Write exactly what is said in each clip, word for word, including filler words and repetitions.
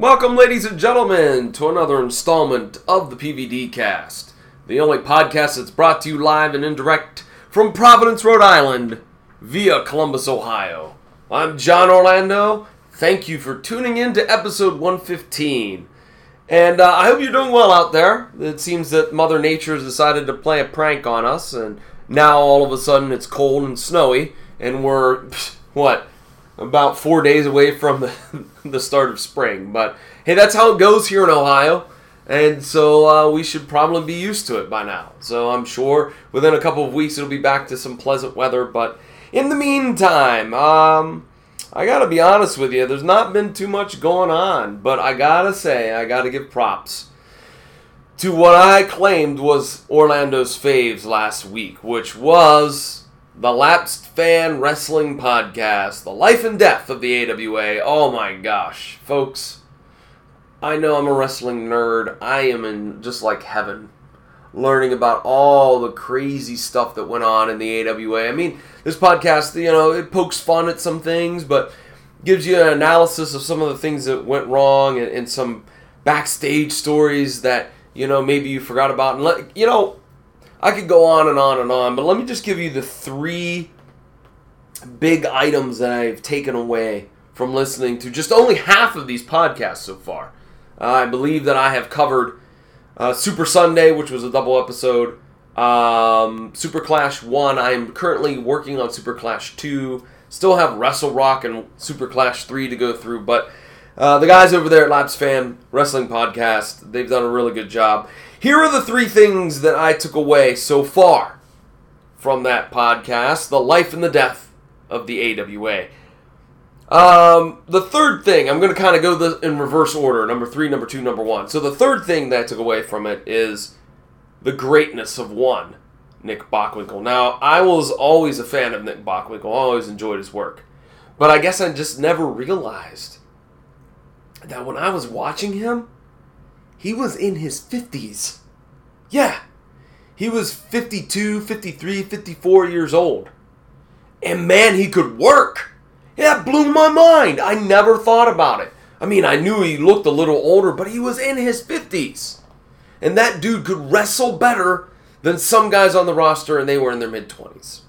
Welcome, ladies and gentlemen, to another installment of the P V D Cast, the only podcast that's brought to you live and indirect from Providence, Rhode Island, via Columbus, Ohio. I'm John Orlando. Thank you for tuning in to episode one fifteen. And uh, I hope you're doing well out there. It seems that Mother Nature has decided to play a prank on us, and now all of a sudden it's cold and snowy, and we're, what, about four days away from the, the start of spring. But hey, that's how it goes here in Ohio, and so uh, we should probably be used to it by now. So I'm sure within a couple of weeks it'll be back to some pleasant weather. But in the meantime, um, I gotta be honest with you, there's not been too much going on, but I gotta say, I gotta give props to what I claimed was Orlando's faves last week, which was the Lapsed Fan Wrestling Podcast, the life and death of the A W A. Oh my gosh, folks, I know I'm a wrestling nerd. I am in just like heaven, learning about all the crazy stuff that went on in the A W A. I mean, this podcast, you know, it pokes fun at some things, but gives you an analysis of some of the things that went wrong and, and some backstage stories that, you know, maybe you forgot about. And, let, you know, I could go on and on and on, but let me just give you the three big items that I've taken away from listening to just only half of these podcasts so far. Uh, I believe that I have covered uh, Super Sunday, which was a double episode, um, Super Clash one. I am currently working on Super Clash two. Still have Wrestle Rock and Super Clash three to go through, but uh, the guys over there at Lapsed Fan Wrestling Podcast, they've done a really good job. Here are the three things that I took away so far from that podcast, the life and the death of the A W A. Um, the third thing, I'm going to kind of go the, in reverse order, number three, number two, number one. So the third thing that I took away from it is the greatness of one, Nick Bockwinkel. Now, I was always a fan of Nick Bockwinkel. I always enjoyed his work. But I guess I just never realized that when I was watching him, he was in his fifties. Yeah, he was fifty-two, fifty-three, fifty-four years old. And man, he could work. That blew my mind. I never thought about it. I mean, I knew he looked a little older, but he was in his fifties. And that dude could wrestle better than some guys on the roster, and they were in their mid-twenties.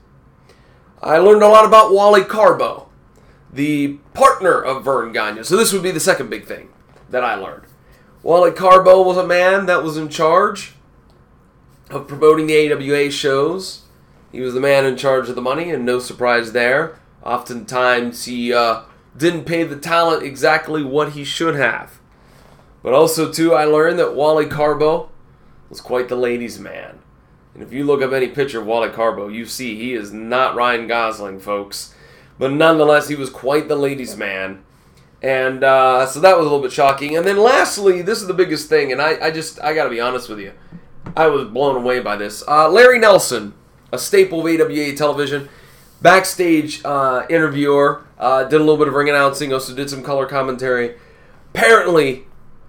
I learned a lot about Wally Carbo, the partner of Verne Gagne. So this would be the second big thing that I learned. Wally Carbo was a man that was in charge of promoting the A W A shows. He was the man in charge of the money, and no surprise there. Oftentimes, he uh, didn't pay the talent exactly what he should have. But also, too, I learned that Wally Carbo was quite the ladies' man. And if you look up any picture of Wally Carbo, you see he is not Ryan Gosling, folks. But nonetheless, he was quite the ladies' man. And uh, so that was a little bit shocking. And then lastly, this is the biggest thing, and I, I just, I gotta be honest with you. I was blown away by this. Uh, Larry Nelson, a staple of A W A television, backstage uh, interviewer, uh, did a little bit of ring announcing, also did some color commentary. Apparently,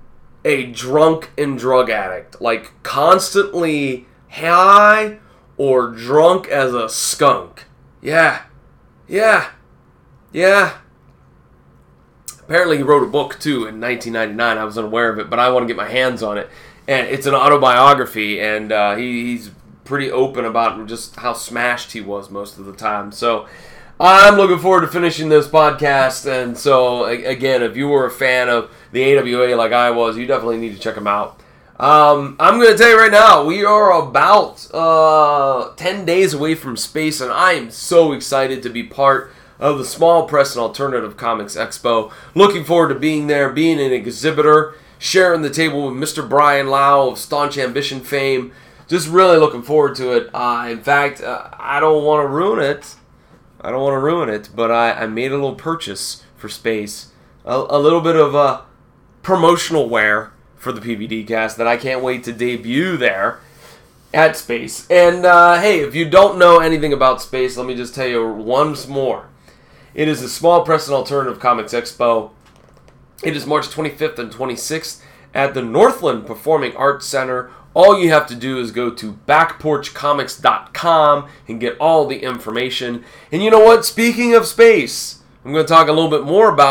a drunk and drug addict. Like, constantly high or drunk as a skunk. Yeah. Yeah. Yeah. Apparently he wrote a book, too, in nineteen ninety-nine. I was unaware of it, but I want to get my hands on it. And it's an autobiography, and uh, he, he's pretty open about just how smashed he was most of the time. So I'm looking forward to finishing this podcast. And so, again, if you were a fan of the A W A like I was, you definitely need to check them out. Um, I'm going to tell you right now, we are about uh, ten days away from Space, and I am so excited to be part of the Small Press and Alternative Comics Expo. Looking forward to being there, being an exhibitor, sharing the table with Mister Brian Lau of Staunch Ambition fame. Just really looking forward to it. Uh, in fact, uh, I don't want to ruin it. I don't want to ruin it, but I, I made a little purchase for Space. A, a little bit of uh, promotional wear for the P V D cast that I can't wait to debut there at Space. And uh, hey, if you don't know anything about Space, let me just tell you once more. It is the Small Press and Alternative Comics Expo. It is March twenty-fifth and twenty-sixth at the Northland Performing Arts Center. All you have to do is go to back porch comics dot com and get all the information. And you know what? Speaking of Space, I'm going to talk a little bit more about it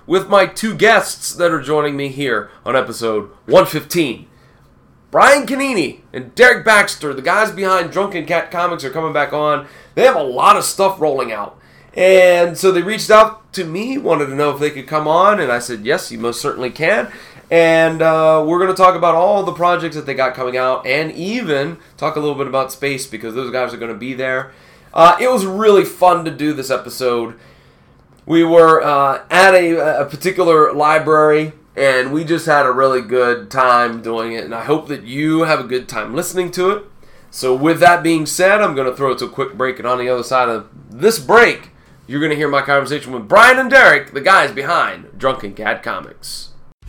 with my two guests that are joining me here on episode one fifteen. Brian Canini and Derek Baxter, the guys behind Drunken Cat Comics, are coming back on. They have a lot of stuff rolling out. And so they reached out to me, wanted to know if they could come on, and I said, yes, you most certainly can. And uh, we're going to talk about all the projects that they got coming out, and even talk a little bit about space, because those guys are going to be there. Uh, it was really fun to do this episode. We were uh, at a, a particular library, and we just had a really good time doing it, and I hope that you have a good time listening to it. So with that being said, I'm going to throw it to a quick break, and on the other side of this break, you're going to hear my conversation with Brian and Derek, the guys behind Drunken Cat Comics.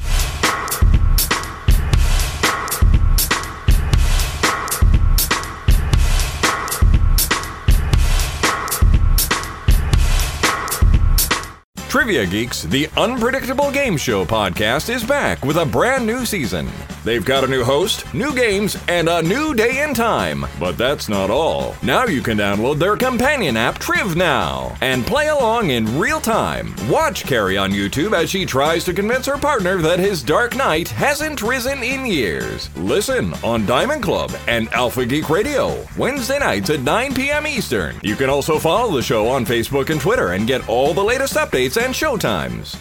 Trivia Geeks, the Unpredictable Game Show podcast, is back with a brand new season. They've got a new host, new games, and a new day and time. But that's not all. Now you can download their companion app, TrivNow, and play along in real time. Watch Carrie on YouTube as she tries to convince her partner that his Dark Knight hasn't risen in years. Listen on Diamond Club and Alpha Geek Radio, Wednesday nights at nine p.m. Eastern. You can also follow the show on Facebook and Twitter and get all the latest updates and showtimes.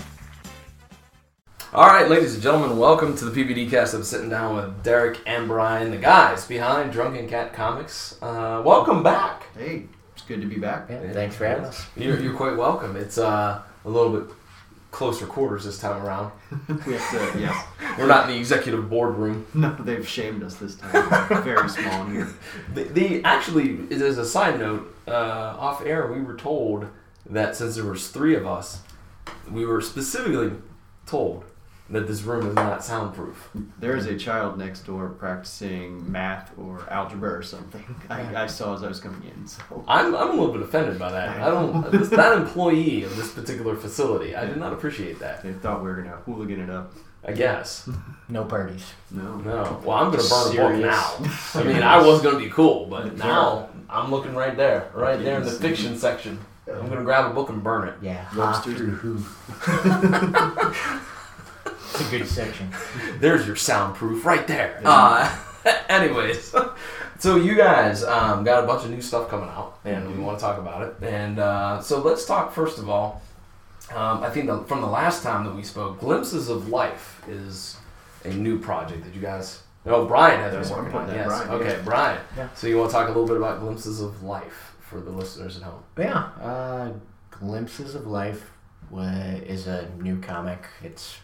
All right, ladies and gentlemen, welcome to the P V D cast. I'm sitting down with Derek and Brian, the guys behind Drunken Cat Comics. Uh, welcome back. Hey, it's good to be back. Yeah, thanks for having us. You're, you're quite welcome. It's uh, a little bit closer quarters this time around. We have to, yes. We're not in the executive boardroom. No, they've shamed us this time. Very small in here. The, the actually, as a side note, uh, off air, we were told that since there was three of us, we were specifically told that this room is not soundproof. There is a child next door practicing math or algebra or something. I, I saw as I was coming in. So I'm I'm a little bit offended by that. I don't. This, that employee of this particular facility, I did not appreciate that. They thought we were gonna hooligan it up. I guess. No parties. No. No. Well, I'm gonna burn a book Serious. now. I mean, I was gonna be cool, but now I'm looking right there, right there in the fiction section. I'm gonna grab a book and burn it. Yeah. Lobsters and who? It's a good section. There's your soundproof right there. Uh, anyways, so you guys um, got a bunch of new stuff coming out, and we want to talk about it. And uh, so let's talk first of all. Um, I think the, from the last time that we spoke, Glimpses of Life is a new project that you guys. No, Brian has That's been what I'm working on. putting Yes. that, Brian, Okay, yeah. Brian. Yeah. So you want to talk a little bit about Glimpses of Life for the listeners at home? Yeah. Uh, Glimpses of Life wa- is a new comic. It's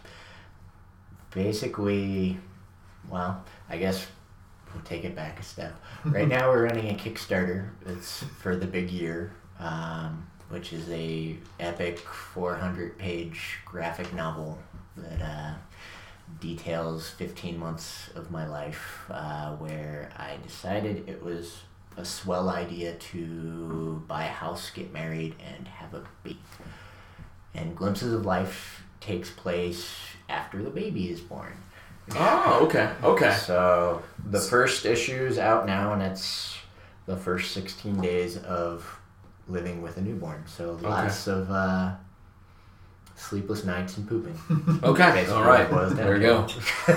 basically, well, I guess we'll take it back a step. Right now we're running a Kickstarter. It's for The Big Year, um, which is a epic four hundred page graphic novel that uh, details fifteen months of my life, uh, where I decided it was a swell idea to buy a house, get married, and have a baby. And Glimpses of Life takes place after the baby is born. Oh, okay, okay. So the first issue is out now, and it's the first sixteen days of living with a newborn. So lots of uh, sleepless nights and pooping. Okay, Basically all right. what it boils down There you to.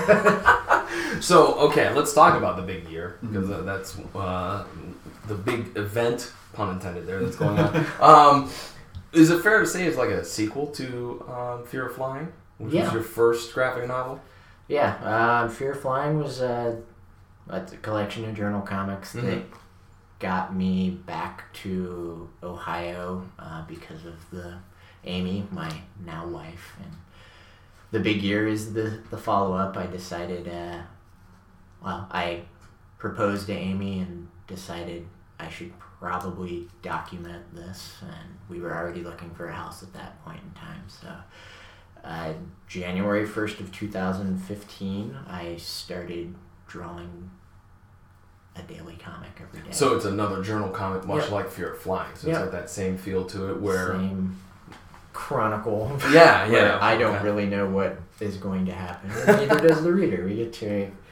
go. So, okay, let's talk about The Big Year, because uh, that's uh, the big event, pun intended there, that's going on. um, is it fair to say it's like a sequel to um, Fear of Flying, which Yeah. was your first graphic novel? Yeah, uh, Fear of Flying was uh, a collection of journal comics that Mhm. got me back to Ohio uh, because of the Amy, my now wife, and The Big Year is the, the follow-up. I decided, uh, well, I proposed to Amy and decided I should probably document this, and we were already looking for a house at that point in time, so uh, January first of two thousand fifteen, I started drawing a daily comic every day. So it's another journal comic, much Yep. like Fear of Flying. So Yep. it's got that same feel to it, where Same chronicle. yeah, where yeah, I don't okay. really know what is going to happen. Neither does the reader. We get to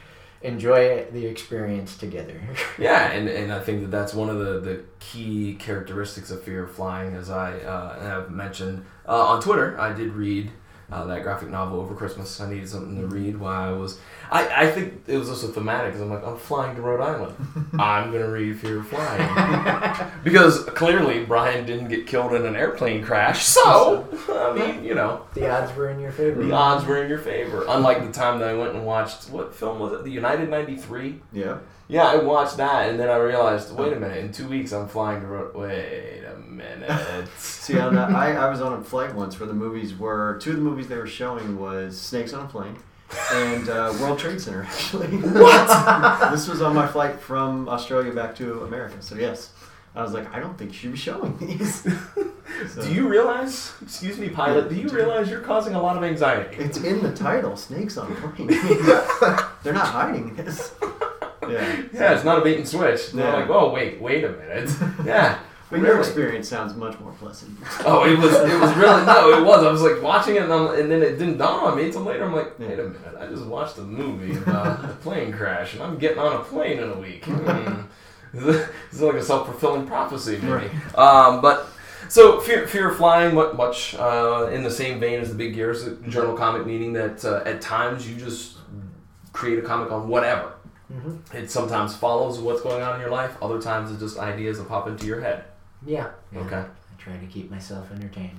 enjoy the experience together. Yeah, and, and I think that that's one of the, the key characteristics of Fear of Flying, as I uh, have mentioned. Uh, on Twitter, I did read uh, that graphic novel over Christmas. I needed something to read while I was... I, I think it was also thematic, because I'm like, I'm flying to Rhode Island. I'm going to read Fear of Flying. Because clearly Brian didn't get killed in an airplane crash, so, I mean, you know. The odds were in your favor. The odds were in your favor. Unlike the time that I went and watched, what film was it? The United ninety-three? Yeah. Yeah, I watched that, and then I realized, wait a minute, in two weeks I'm flying to Rhode... Wait a minute. See, on that, I, I was on a flight once where the movies were... Two of the movies they were showing was Snakes on a Plane and uh, World Trade Center, actually. What? This was on my flight from Australia back to America, so yes. I was like, I don't think you should be showing these. So, Do you realize, excuse me, pilot, do you realize you're causing a lot of anxiety? it's in the title, Snakes on a Plane. They're not hiding this. Yeah. Yeah, it's not a bait and switch. They're Yeah. like, oh, wait, wait a minute. Yeah. But your really. experience sounds much more pleasant. Oh, it was it was really, no, it was. I was like watching it, and, I'm, and then it didn't dawn on me until later. I'm like, wait a minute, I just watched a movie about a plane crash, and I'm getting on a plane in a week. Hmm. This is like a self-fulfilling prophecy, maybe. Right. Um, but, so, Fear, Fear of Flying, much uh, in the same vein as the Big Gears Journal comic, meaning that uh, at times you just create a comic on whatever. Mm-hmm. It sometimes follows what's going on in your life. Other times it's just ideas that pop into your head. Yeah. yeah. Okay. I try to keep myself entertained.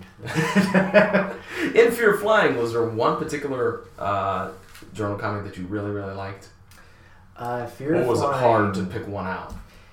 In Fear of Flying, was there one particular uh, journal comic that you really, really liked? Uh, Fear Or of was Flying, it hard to pick one out?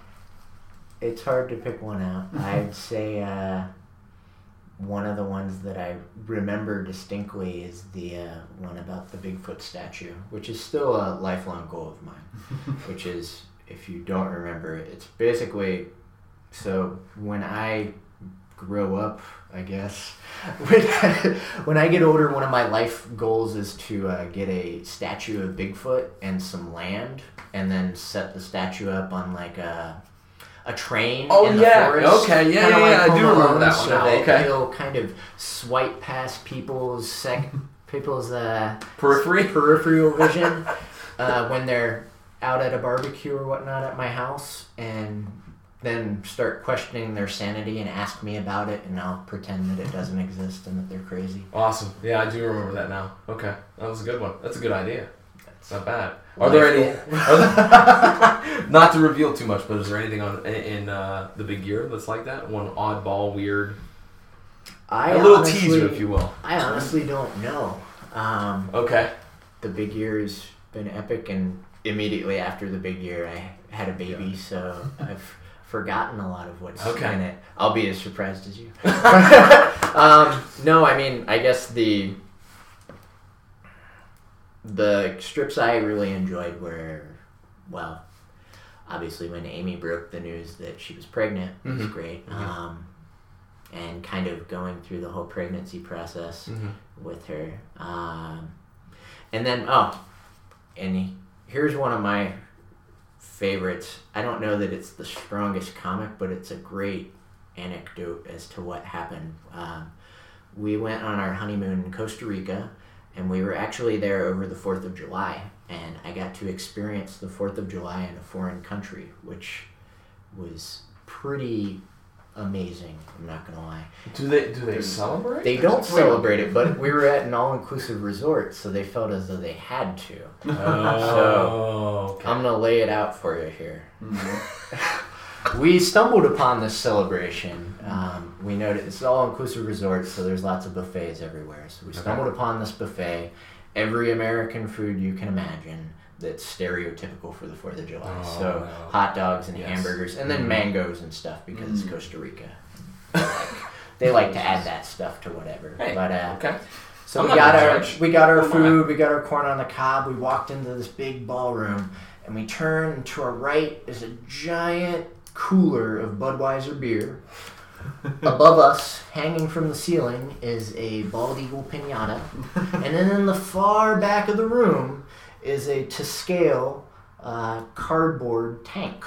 It's hard to pick one out. I'd say uh, one of the ones that I remember distinctly is the uh, one about the Bigfoot statue, which is still a lifelong goal of mine. Which is, if you don't remember, it's basically, so when I grow up, I guess, when, when I get older, one of my life goals is to uh, get a statue of Bigfoot and some land, and then set the statue up on like a... a train Oh, in the yeah. forest. Okay, yeah, kinda yeah, like yeah, I Home do remember Alone, that one so now, that okay. he'll kind of swipe past people's sec- people's uh, Periphery? peripheral vision uh, when they're out at a barbecue or whatnot at my house, and then start questioning their sanity and ask me about it, and I'll pretend that it doesn't exist and that they're crazy. Awesome. Yeah, I do remember that now. Okay. That was a good one. That's a good idea. It's not bad. Are there any... Are there, not to reveal too much, but is there anything on in uh, the Big Gear that's like that? One oddball, weird... I a little honestly, teaser, if you will. I honestly don't know. Um, Okay. the Big Year has been epic, and immediately after the Big Year, I had a baby, Yeah. so I've forgotten a lot of what's Okay. in it. I'll be as surprised as you. um, no, I mean, I guess the the strips I really enjoyed were, well, obviously when Amy broke the news that she was pregnant was Mhm. great. Mhm. Um, and kind of going through the whole pregnancy process Mm-hmm. with her. Um, and then, oh, and here's one of my favorites. I don't know that it's the strongest comic, but it's a great anecdote as to what happened. Um, we went on our honeymoon in Costa Rica, and we were actually there over the fourth of July, and I got to experience the fourth of July in a foreign country, which was pretty amazing, I'm not gonna lie. Do they do they celebrate? They don't celebrate it, but we were at an all-inclusive resort, so they felt as though they had to. Oh, okay. I'm gonna lay it out for you here. Mm-hmm. We stumbled upon this celebration. Um, we noted it's an all-inclusive resort, so there's lots of buffets everywhere. So we stumbled Okay. upon this buffet, every American food you can imagine that's stereotypical for the fourth of July. Oh, so no. hot dogs and Yes. hamburgers, and then Mhm. mangoes and stuff because it's Mm. Costa Rica. Like, they like to add that stuff to whatever. Hey, but uh, okay. so I'm we not got gonna our judge. we got our Come food, we got our corn on the cob. We walked into this big ballroom, and we turn, and to our right is a giant cooler of Budweiser beer. Above us, hanging from the ceiling, is a bald eagle piñata, and then in the far back of the room is a to scale uh, cardboard tank.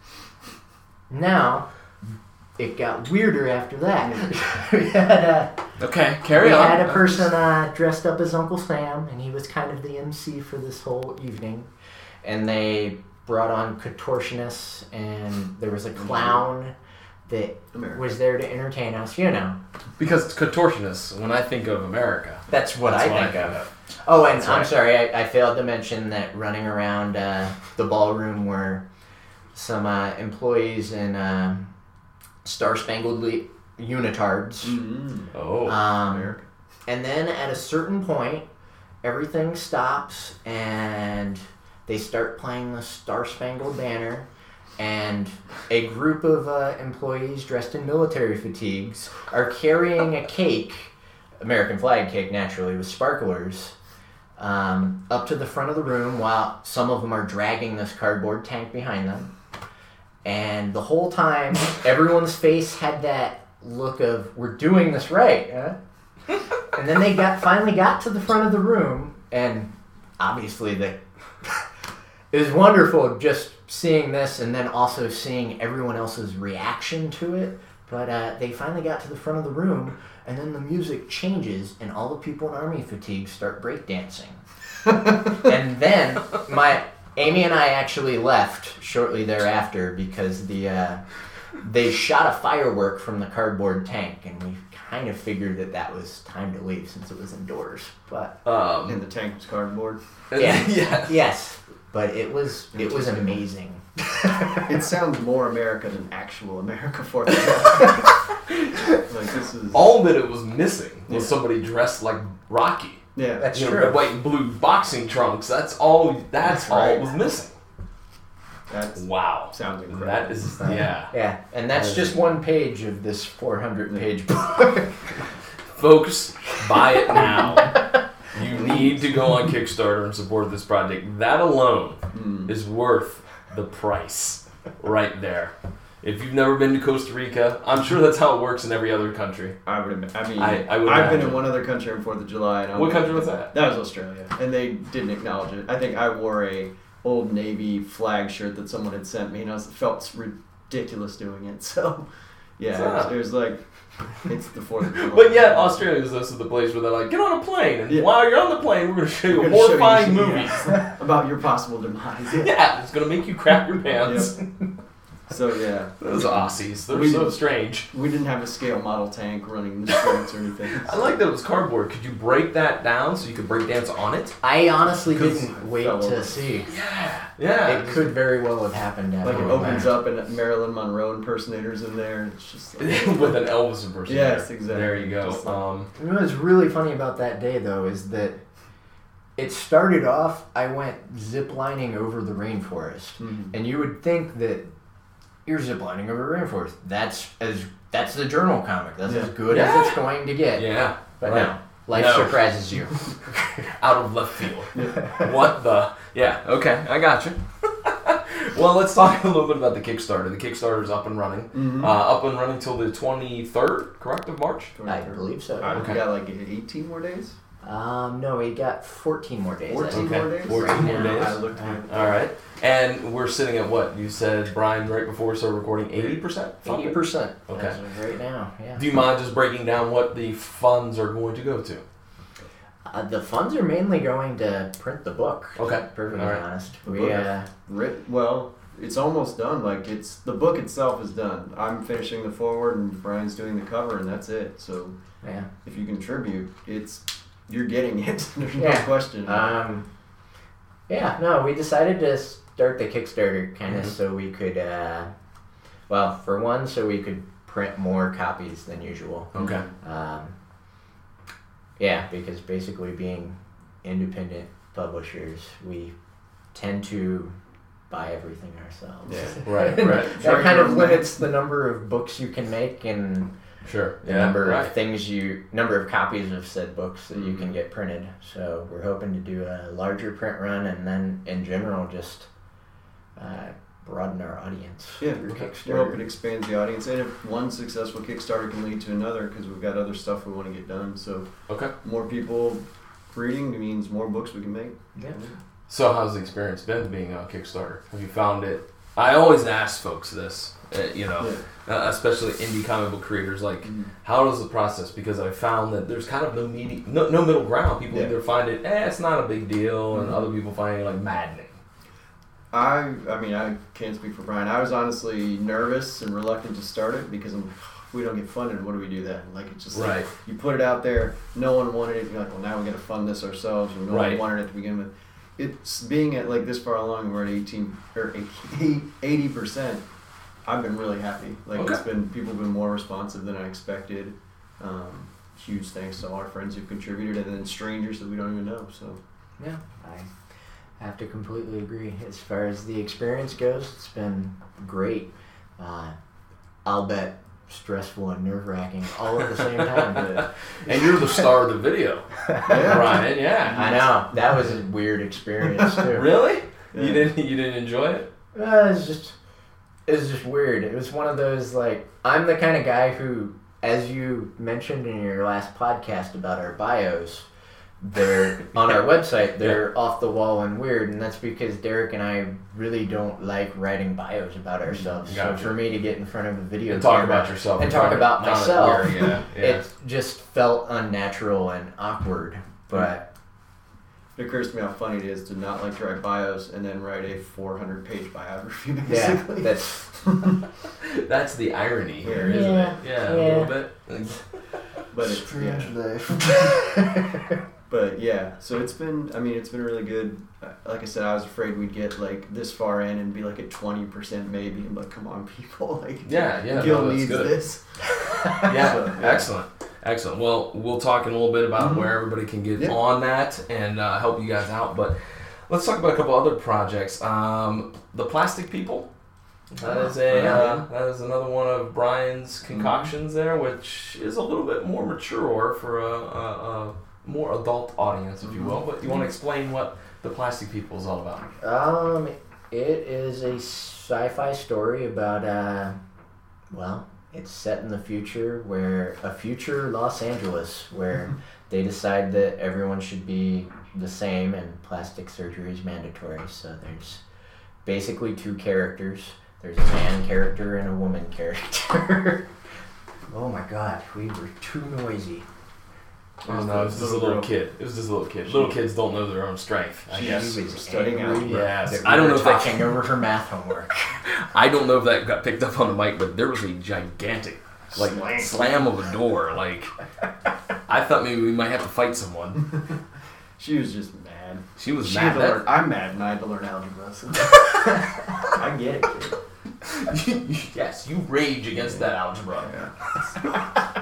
Now, it got weirder after that. we had uh, Okay, carry we on. had a person uh, dressed up as Uncle Sam, and he was kind of the M C for this whole evening. And they brought on contortionists, and there was a clown that America. was there to entertain us, you know. Because it's contortionists, when I think of America. That's what That's I what think I of. think of. Oh, and That's I'm right. sorry, I, I failed to mention that running around uh, the ballroom were some uh, employees in uh, Star Spangled Le- unitards. Mm-hmm. Oh, Um, America. and then at a certain point, everything stops and they start playing the Star Spangled Banner. And a group of uh, employees dressed in military fatigues are carrying a cake, American flag cake naturally, with sparklers, um, up to the front of the room while some of them are dragging this cardboard tank behind them. And the whole time, everyone's face had that look of, we're doing this right, huh? And then they got finally got to the front of the room, and obviously the it was wonderful just seeing this and then also seeing everyone else's reaction to it. But uh, they finally got to the front of the room, and then the music changes, and all the people in army fatigue start breakdancing. And then my Amy and I actually left shortly thereafter because the uh, they shot a firework from the cardboard tank, and we kind of figured that that was time to leave since it was indoors. But um, And the tank was cardboard. yeah, yeah. yes, but it was it was amazing. It sounds more America than actual America for that. Like this is All that it was missing was Yeah. somebody dressed like Rocky. yeah. That's You know, true. red, white, and blue boxing trunks. That's all. That's, That's all right. was missing. That Wow. sounds incredible. That is yeah. Yeah, and that's That just is- one page of this four hundred page book. Folks, buy it now. You need to go on Kickstarter and support this project. That alone Mm. is worth the price right there. If you've never been to Costa Rica, I'm sure that's how it works in every other country. I would. admit- I mean, I- I would I've been imagine. in one other country on Fourth of July. And I What country was that? That was Australia, and they didn't acknowledge it. I think I wore a Old Navy flag shirt that someone had sent me, and I was, felt ridiculous doing it. So, yeah, it was, it was like it's the Fourth of July. But yet, Australia is also the place where they're like, get on a plane, and Yeah. while you're on the plane, we're going to show you We're gonna show you horrifying some- movies. yeah, about your possible demise. Yeah. Yeah, it's going to make you crap your pants. So yeah, Those Aussies, they're We- so strange. we didn't have a scale model tank running the streets or anything. I like that it was cardboard. Could you break that down so you could break dance on it? I honestly 'Cause didn't wait fell to over. see. Yeah. Yeah. It could very well have happened after Like it we opens left. up and Marilyn Monroe impersonators in there. And it's just like, With an Elvis impersonator. Yes, exactly. There you go. Just like- Um, You know what's really funny about that day, though, is that it started off, I went zip-lining over the rainforest. Mhm. And you would think that you're zip-lining over the rainforest. That's as that's the journal comic. That's Yeah. as good Yeah. as it's going to get. yeah. But right. no, life No. surprises you. Out of left field. What the? Yeah. Okay. I got you. Well, let's talk a little bit about the Kickstarter. The Kickstarter's up and running. Mhm. Uh, up and running till the twenty-third, correct, of March? I believe so. I Okay. got like eighteen more days. Um, no, we got fourteen more days. I fourteen think. more days. fourteen more Right now. days. I looked at it. All right. And we're sitting at what? You said, Brian, right before we started recording, eighty percent? Eighty percent. Okay. As of right now, yeah. Do you mind just breaking down what the funds are going to go to? Uh, the funds are mainly going to print the book. Okay. Perfectly All right. honest. The We book. uh, Writ- well, it's almost done. Like it's the book itself is done. I'm finishing the forward and Brian's doing the cover, and that's it. So yeah. if you contribute, it's you're getting it. There's no Yeah. question. Um, yeah, no, we decided to start the Kickstarter kind of Mhm. so we could, uh, well, for one, so we could print more copies than usual. Okay. Um, yeah, because basically being independent publishers, we tend to buy everything ourselves. Yeah. Right, right. That Charge kind your of own limits the number of books you can make and Sure. the Yeah. number right. of things you number of copies of said books that you Mhm. can get printed. So we're hoping to do a larger print run and then in general just uh, broaden our audience. Yeah, through we're Kickstarter. hoping it expands the audience, and if one successful Kickstarter can lead to another, because we've got other stuff we want to get done. So Okay. more people reading means more books we can make. Yeah. So how's the experience been being on Kickstarter? Have you found it I always ask folks this, uh, you know, Yeah. uh, especially indie comic book creators, like, Mm. how does the process? Because I found that there's kind of no medi- no, no middle ground. People Yeah. either find it, eh, it's not a big deal, and Mhm. other people find it like maddening. I I mean I can't speak for Brian. I was honestly nervous and reluctant to start it because I'm, if we don't get funded, what do we do then? Like it's just Right. like you put it out there, no one wanted it. You're like, well, now we got to fund this ourselves, or no Right. one wanted it to begin with. It's being at like this far along, we're at eighteen or eighty percent. I've been really happy. Like Okay. it's been people have been more responsive than I expected. Um, huge thanks to all our friends who've contributed, and then strangers that we don't even know. So Yeah, I have to completely agree. As far as the experience goes, it's been great. Uh, I'll bet stressful and nerve-wracking all at the same time. But And you're the star of the video, yeah. Ryan. Yeah. I know that was a weird experience too. Really? Yeah. You didn't? You didn't enjoy it? Uh, it's just it was just weird. It was one of those like I'm the kind of guy who, as you mentioned in your last podcast about our bios, they're on our website. They're off the wall and weird, and that's because Derek and I really don't like writing bios about ourselves. Gotcha. So for me to get in front of a video And talk camera about yourself. and talk about Not myself, weird, yeah, yeah. it just felt unnatural and awkward. But It occurs to me how funny it is to not like to write bios and then write a four hundred page biography, yeah, basically. that's That's the irony here, Yeah. isn't Yeah. it? Yeah, a Yeah. little bit. but it's, yeah. life. But yeah, so it's been, I mean, it's been really good. Uh, Like I said, I was afraid we'd get like this far in and be like at twenty percent maybe. I'm like, come on, people. Like, Yeah, yeah, Gil no, that's needs good. this. Yeah, So, yeah. excellent, excellent. Well, we'll talk in a little bit about Mhm. where everybody can get Yeah. on that and uh, help you guys out. But let's talk about a couple other projects. Um, the Plastic People. That is a Yeah. uh, that is another one of Brian's concoctions there, which is a little bit more mature for a, a, a more adult audience, if you will. But you want to explain what the Plastic People is all about? Um, it is a sci-fi story about, uh, well, it's set in the future where a future Los Angeles where they decide that everyone should be the same and plastic surgery is mandatory. So there's basically two characters. There's a man character and a woman character. Oh my God, we were too noisy. Oh no, it was just a little kid. It was just a little kid. Little kids don't know their own strength, I She guess. was studying angry algebra. Yes. that we I don't were know if that- talking over her math homework. I don't know if that got picked up on the mic, but there was a gigantic, like, Slam. slam of a door. Like, I thought maybe we might have to fight someone. She was just mad. She was She mad. had to That- learn, I'm mad and I had to learn algebra. So. I get it, kid. yes, you rage against that algebra. Yeah.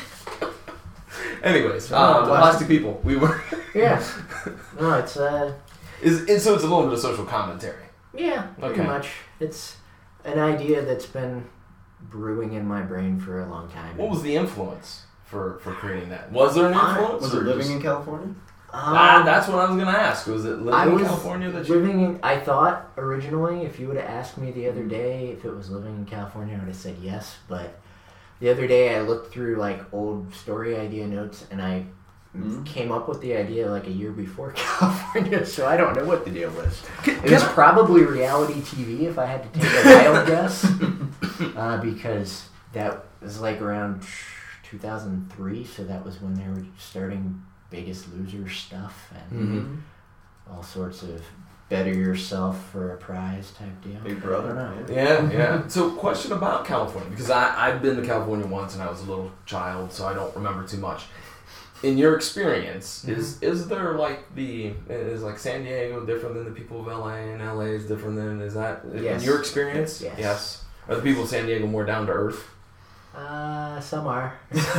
Anyways, Oh, uh, the plastic- Plastic People. We were. Yeah. No, it's uh Is it, so it's a little bit of social commentary. yeah, pretty Okay. much. It's an idea that's been brewing in my brain for a long time. What was the influence for, for creating that? Was there an I- influence? Was it or living just- in California? Ah, Um, that's what I was gonna ask. Was it living I in was California that you? living in. I thought originally, if you would have asked me the other day if it was living in California, I would have said yes. But the other day, I looked through like old story idea notes, and I Mhm. came up with the idea like a year before California. So I don't know what the deal was. Can- It can was I- probably reality T V if I had to take a wild guess, uh, because that was like around two thousand three. So that was when they were starting Biggest Loser stuff and Mhm. all sorts of better yourself for a prize type deal. Big Brother. I don't know. Yeah, yeah. So, question about California, because I, I've been to California once and I was a little child, so I don't remember too much. In your experience, is is there like the, is like San Diego different than the people of L A, and L A is different than, is that, Yes. in your experience? Yes. Yes. Are the people of San Diego more down to earth? Uh, some are.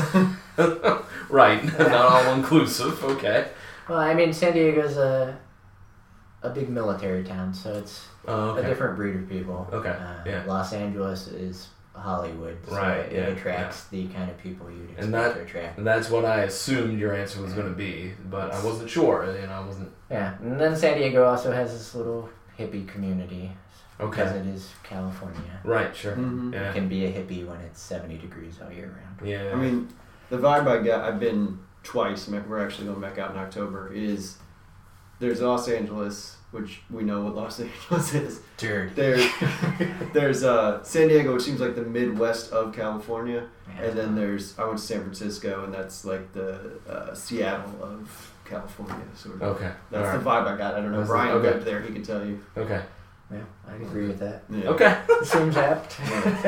Right, not all inclusive, okay. Well, I mean, San Diego's a a big military town, so it's Oh, okay. a different breed of people. Okay, Uh, yeah. Los Angeles is Hollywood, so Right, it yeah, attracts the kind of people you'd expect And that- to attract. And that's what I assumed your answer was going to be, but I wasn't sure, you know, I wasn't, Yeah, and then San Diego also has this little hippie community because okay. it is California. Right, sure. Mhm. Yeah. It can be a hippie when it's seventy degrees all year round. Yeah. I mean, the vibe I got, I've been twice, we're actually going back out in October, is there's Los Angeles, which we know what Los Angeles is. Dirt. There's there's uh, San Diego, which seems like the Midwest of California, Yeah. and then there's I went to San Francisco, and that's like the uh, Seattle of California, sort of. Okay. That's All the vibe I got. I don't know. That's Brian the- okay. lived there; he can tell you. Okay. Yeah, I agree with that. Yeah. Okay. Seems apt.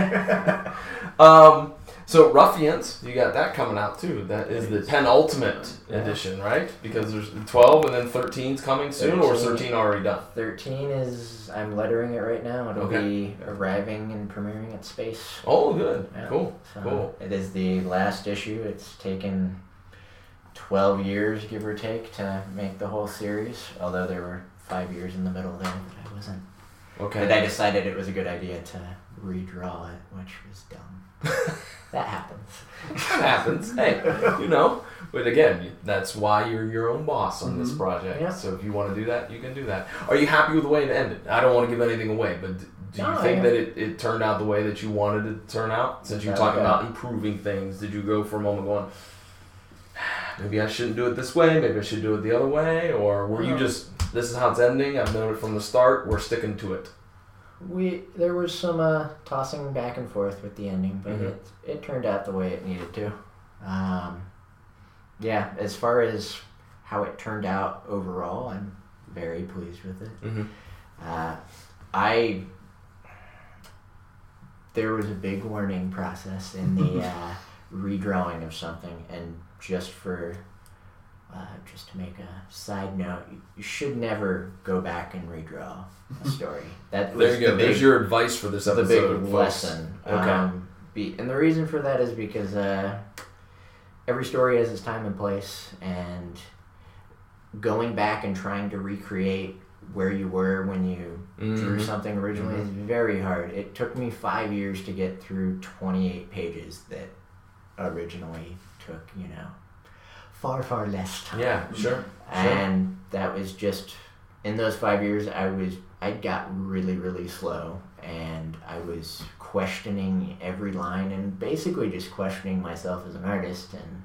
Um, so Ruffians, you got that coming out too. That is the penultimate Yeah. edition, right? Because there's twelve and then thirteen's coming soon, or is thirteen. thirteen already done? thirteen is, I'm lettering it right now. It'll Okay. be arriving and premiering at Space. Oh, good. Yeah. Cool. So Cool. It is the last issue. It's taken twelve years, give or take, to make the whole series. Although there were five years in the middle there that I wasn't. Okay. But I decided it was a good idea to redraw it, which was dumb. That happens. That happens. Hey, you know. But again, that's why you're your own boss on this Mhm. project. Yeah. So if you want to do that, you can do that. Are you happy with the way it ended? I don't want to give anything away, but d- do you No, think I- that it, it turned out the way that you wanted it to turn out? Since you're Yeah, talking yeah. about improving things, did you go for a moment going, maybe I shouldn't do it this way, maybe I should do it the other way? Or were you Uh, just, this is how it's ending, I've known it from the start, we're sticking to it? We there was some uh, tossing back and forth with the ending, but Mhm. it it turned out the way it needed to. Um, yeah, as far as how it turned out overall, I'm very pleased with it. Mm-hmm. Uh, I there was a big learning process in the uh, redrawing of something, and just for uh, just to make a side note, you, you should never go back and redraw a story. That was There you go. the big, There's your advice for this the episode, big folks. lesson. Okay. Um, be, and the reason for that is because uh, every story has its time and place, and going back and trying to recreate where you were when you drew Mhm. something originally is very hard. It took me five years to get through twenty-eight pages that originally took, you know, far, far less time. Yeah, sure. And that was just, in those five years, I was, I got really, really slow, and I was questioning every line and basically just questioning myself as an artist. And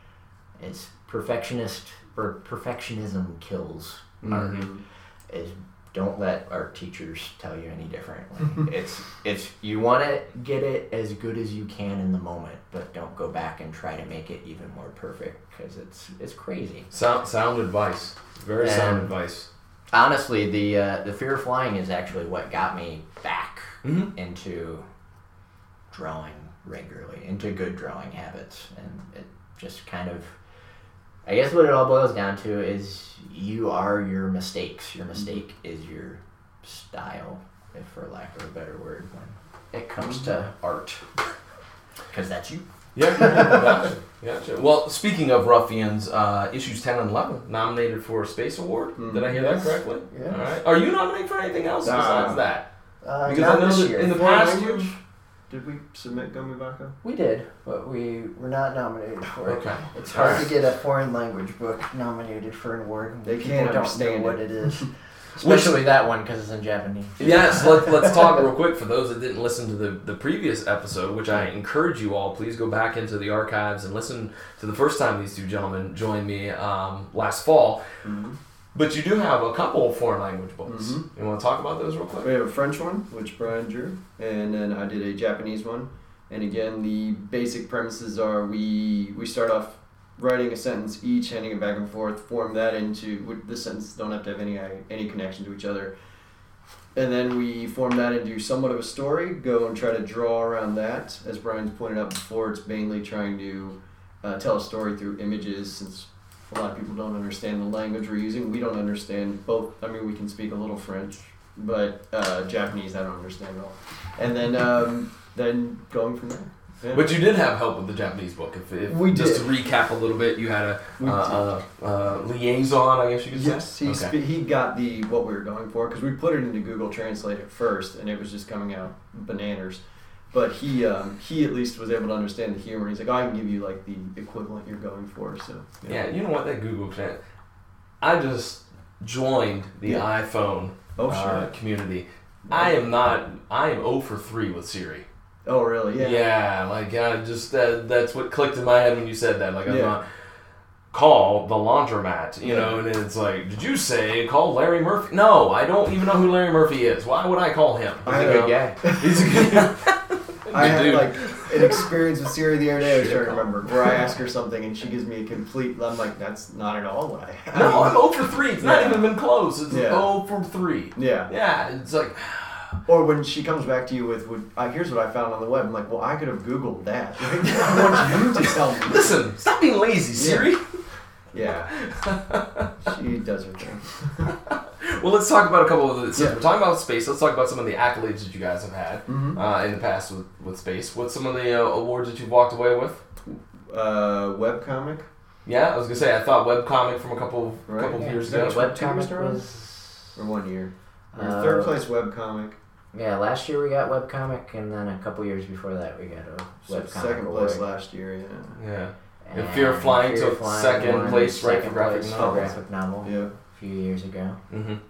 it's perfectionist, or perfectionism kills art. Mhm. Is don't let art teachers tell you any differently. it's it's you want to get it as good as you can in the moment, but don't go back and try to make it even more perfect, because it's it's crazy. Sound, sound advice. Very sound And- advice. Honestly, the uh, the fear of flying is actually what got me back Mm-hmm. into drawing regularly, into good drawing habits, and it just kind of, I guess what it all boils down to is you are your mistakes. Your mistake is your style, if for lack of a better word, when it comes to art, because that's you. Yeah, gotcha, gotcha. Well, speaking of Ruffians, uh, issues ten and eleven nominated for a Space Award. Mm. Did I hear that Yes. correctly? Yes. All right. Are you nominated for anything else Nah. besides that? Uh, Because not I know this that year. in the Foreign past language? you- Did we submit Gomibaka? We did, but we were not nominated for it. Okay. It's hard Alright. to get a foreign language book nominated for an award. when They people can't don't understand know it. what it is. Especially that one, because it's in Japanese. Yes, let, let's talk real quick for those that didn't listen to the, the previous episode, which I encourage you all, please go back into the archives and listen to the first time these two gentlemen joined me um, last fall. Mm-hmm. But you do have a couple of foreign language books. Mhm. You want to talk about those real quick? We have a French one, which Brian drew, and then I did a Japanese one. And again, the basic premises are we we start off writing a sentence each, handing it back and forth, form that into the sentences don't have to have any any connection to each other, and then we form that into somewhat of a story. Go and try to draw around that. As Brian's pointed out before, it's mainly trying to uh, tell a story through images, since a lot of people don't understand the language we're using. We don't understand both. I mean, we can speak a little French, but uh, Japanese I don't understand at all. And then um, then going from there. Yeah. But you did have help with the Japanese book. If, if We just did. to recap a little bit, you had a We uh, uh, uh, liaison, I guess you could say. Yes, he Okay. spe- he got the what we were going for, because we put it into Google Translate at first, and it was just coming out bananas. But he um, he at least was able to understand the humor. He's like, oh, I can give you like the equivalent you're going for. So Yeah, you know what? That Google Translate. I just joined the Yeah. iPhone Oh uh, sure. community. I am not. I am zero for three with Siri. Oh really? Yeah. Yeah, like I just uh, that's what clicked in my head when you said that. Like I'm Yeah. not call the laundromat, you Yeah. know, and it's like, did you say call Larry Murphy? No, I don't even know who Larry Murphy is. Why would I call him? I You know. know? Yeah. He's a good guy. I had Dude. like an experience with Siri the other day. I was trying to remember where I ask her something and she gives me a complete. I'm like, that's not at all what I have. No, I'm zero for three. It's not Yeah. even been close. It's Yeah. zero for three. Yeah. Yeah, it's like, Or when she comes back to you with, with uh, here's what I found on the web. I'm like, well, I could have Googled that. I want you to tell me. listen, stop being lazy, Siri. Yeah. She does her thing. Well, let's talk about a couple of the. Since Yeah. we're talking about space, let's talk about some of the accolades that you guys have had Mhm. uh, in the past with, with space. What's some of the uh, awards that you've walked away with? Uh, webcomic. Yeah, I was gonna say I thought webcomic from a couple Right. couple of Yeah. years Is that ago. two years Webcomic in a row? was. Or one year. Or Uh, third place webcomic. Yeah, last year we got webcomic, and then a couple years before that we got a So webcomic second award. place last year, yeah. Yeah. And And Fear of Flying Fear of took Flying second won place, right, for second graphic place novel. graphic novel Yeah. a few years ago. Mm-hmm. And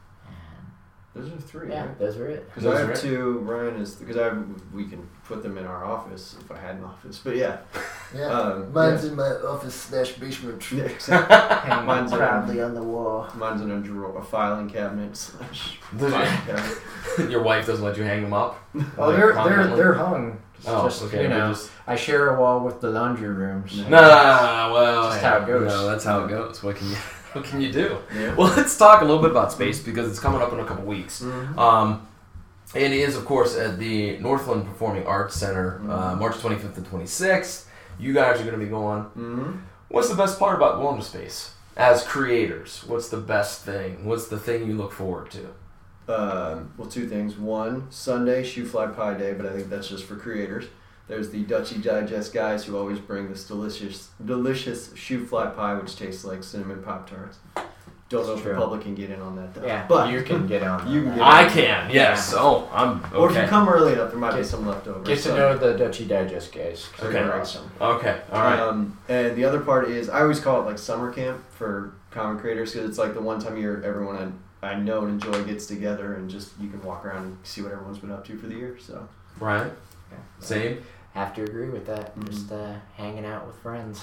Those are three, yeah, right? those were it. Because Those I are have it? two. Ryan is because I have, we can put them in our office if I had an office. But yeah, Yeah. Um, Mine's yeah. in my office slash basement. yeah exactly. Hanging Mine's in- proudly on the wall. Mine's in a drawer, a filing cabinet slash Does filing your- cabinet. Your wife doesn't let you hang them up? Oh, Like, they're they're prominently? they're hung. It's Oh, just, okay. You they're know, just- I share a wall with the laundry rooms. Yeah. Nah, well, Just how it goes. No, that's how it goes. What can you What can you do? Yeah. Well, let's talk a little bit about space because it's coming up in a couple weeks. Mhm. Um, it is, of course, at the Northland Performing Arts Center, uh, Mhm. March twenty-fifth and twenty-sixth. You guys are going to be going. Mhm. What's the best part about going to space as creators? What's the best thing? What's the thing you look forward to? Um, well, two things. One, Sunday, Shoe Fly Pie Day, but I think that's just for creators. There's the Dutchy Digest guys who always bring this delicious, delicious shoe fly pie, which tastes like cinnamon Pop Tarts. Don't know if True. the public can get in on that though. Yeah, but you can get on. You that. can get I can, yes. Yeah. Oh, I'm okay. Or if you come early enough, there might be Get- some left over. Get to so- know the Dutchy Digest guys. 'cause Okay. they're awesome. Okay, all right. Um, and the other part is, I always call it like summer camp for comic creators because it's like the one time a year everyone I, I know and enjoy gets together and just you can walk around and see what everyone's been up to for the year. So Brian, Yeah. same. Have to agree with that. Mhm. Just uh, hanging out with friends,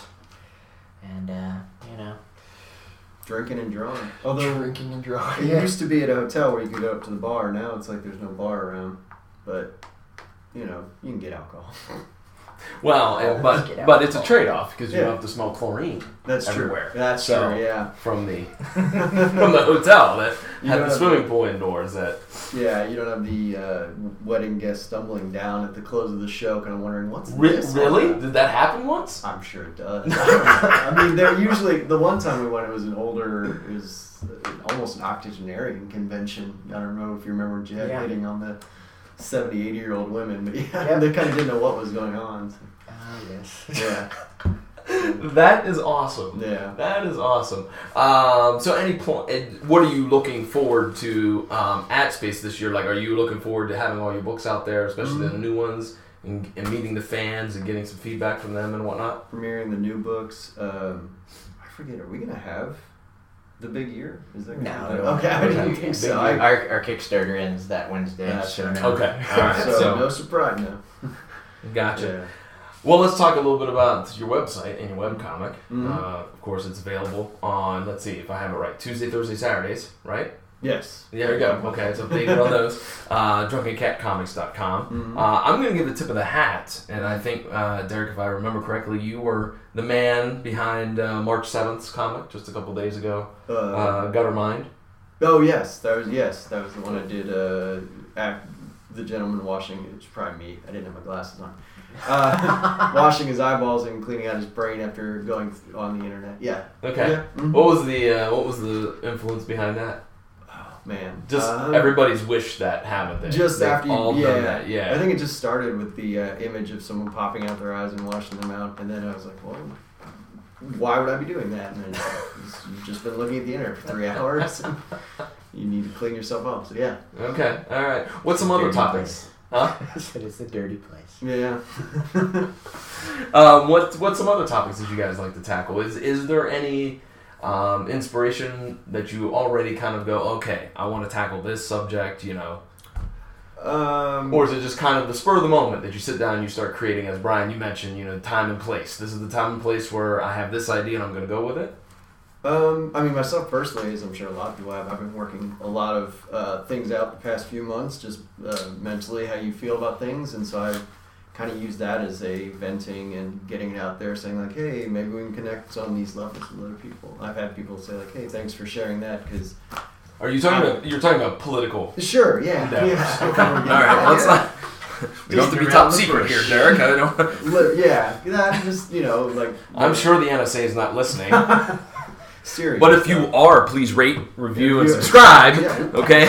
and uh, you know. drinking and drawing. Although Drinking and drawing. it Yeah. used to be at a hotel where you could go up to the bar. Now it's like there's no bar around, but you know you can get alcohol. Well, and, Always but get but it's a alcohol. trade-off because you Yeah. don't have to smell chlorine That's everywhere. true. That's So- true. Yeah. from the from the hotel that You had don't the have swimming the- pool indoors. That Yeah, you don't have the uh, wedding guest stumbling down at the close of the show, kind of wondering what's Re- this all really about?" did that happen once? I'm sure it does. I, don't know. I mean, they're usually the one time we went. It was an older, it was almost an octogenarian convention. I don't know if you remember Jed Yeah. hitting on the seventy, eighty year old women, but yeah, Yep. they kind of didn't know what was going on. So, Ah, yes. yeah, That is awesome. yeah. That is awesome. Um, so, any point? What are you looking forward to um, at Space this year? Like, are you looking forward to having all your books out there, especially the Mhm. new ones, and, and meeting the fans and getting some feedback from them and whatnot? Premiering the new books. Um, I forget. Are we gonna have the big year? Is that No, gonna- we don't. Okay, I Okay. didn't Big think so. year. I, Our, our Kickstarter ends that Wednesday, Yeah, so sure. no. Okay. All right. so, So, no surprise now. gotcha. Yeah. Well, let's talk a little bit about your website and your webcomic. Mhm. Uh, of course, it's available on, let's see if I have it right, Tuesday, Thursday, Saturdays, right? Yes. There you go. Okay, it's updated on those. Uh, drunken cat comics dot com. Mhm. Uh, I'm going to give the tip of the hat, and I think, uh, Derek, if I remember correctly, you were the man behind uh, March seventh's comic just a couple days ago, Uh, uh, Gutter Mind. Oh yes, that was yes, that was the one I did. Uh, act, the gentleman washing. It's probably me. I didn't have my glasses on. Uh, washing his eyeballs and cleaning out his brain after going th- on the internet. Yeah. Okay. Yeah. Mhm. What was the uh, what was the influence behind that? Oh man. Just Uh, everybody's wish that happened. They, Just they've after you, all yeah, done that. Yeah. I think it just started with the uh, image of someone popping out their eyes and washing them out, and then I was like, well, why would I be doing that? And then you've just been looking at the internet for three hours. And you need to clean yourself up. So yeah. Okay. All right. What's some other Dirty topics? Huh? I said it's a dirty place. Yeah. Um, what what's some other topics that you guys like to tackle? Is is there any um, inspiration that you already kind of go, okay, I want to tackle this subject, you know? Um, Or is it just kind of the spur of the moment that you sit down and you start creating, as Brian, you mentioned, you know, time and place. This is the time and place where I have this idea and I'm going to go with it? Um, I mean, myself personally, as I'm sure a lot of people have, I've been working a lot of uh, things out the past few months, just uh, mentally how you feel about things, and so I've kind of used that as a venting and getting it out there, saying like, hey, maybe we can connect on these levels with other people. I've had people say like, hey, thanks for sharing that, because... Are you talking about, you're talking about political? Sure, yeah. No. yeah. All right, let's not... We don't have to be top secret here, Derek. I don't... Yeah, that just, you know, like... I'm sure the N S A is not listening. Serious. But if you are, please rate, review, and Review. subscribe. Yeah. Okay?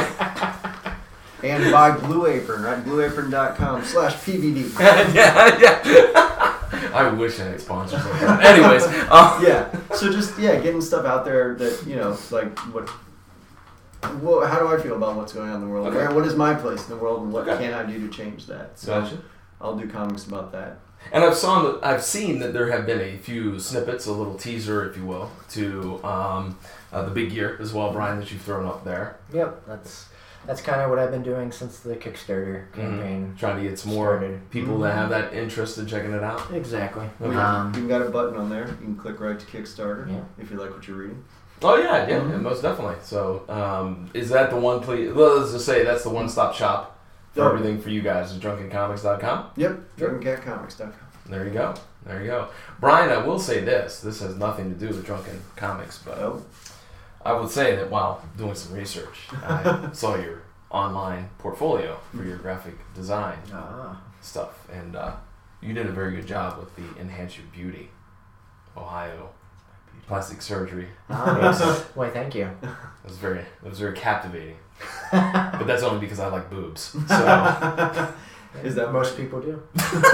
And buy Blue Apron, right? blue apron dot com slash P V D. yeah, yeah. I wish I had sponsors like that. Anyways. Um, Yeah. So just, yeah, getting stuff out there that, you know, like, what... Well, how do I feel about what's going on in the world? Okay. Where, what is my place in the world, and what Okay. can I do to change that? So Gotcha. I'll do comics about that. And I've saw that I've seen that there have been a few snippets, a little teaser, if you will, to um, uh, the big year as well, Brian, that you've thrown up there. Yep, that's that's kind of what I've been doing since the Kickstarter campaign. Mm-hmm. Trying to get some more started. people that have that interest in checking it out. Exactly. Okay. Um, You've got a button on there. You can click right to Kickstarter Yeah. if you like what you're reading. Oh yeah, yeah, Mhm. yeah, most definitely. So, um, is that the one? Please, well, let's just say that's the one-stop shop for Oh. everything for you guys. Is drunken comics dot com. Yep. drunken cat comics dot com. There you go. There you go. Brian, I will say this. This has nothing to do with Drunken Comics, but Oh. I would say that while doing some research, I saw your online portfolio for your graphic design ah. stuff, and uh, you did a very good job with the Enhance Your Beauty, Ohio plastic surgery. Ah, yes. Why, thank you. It was very, it was very captivating. But that's only because I like boobs. So Is that most people do?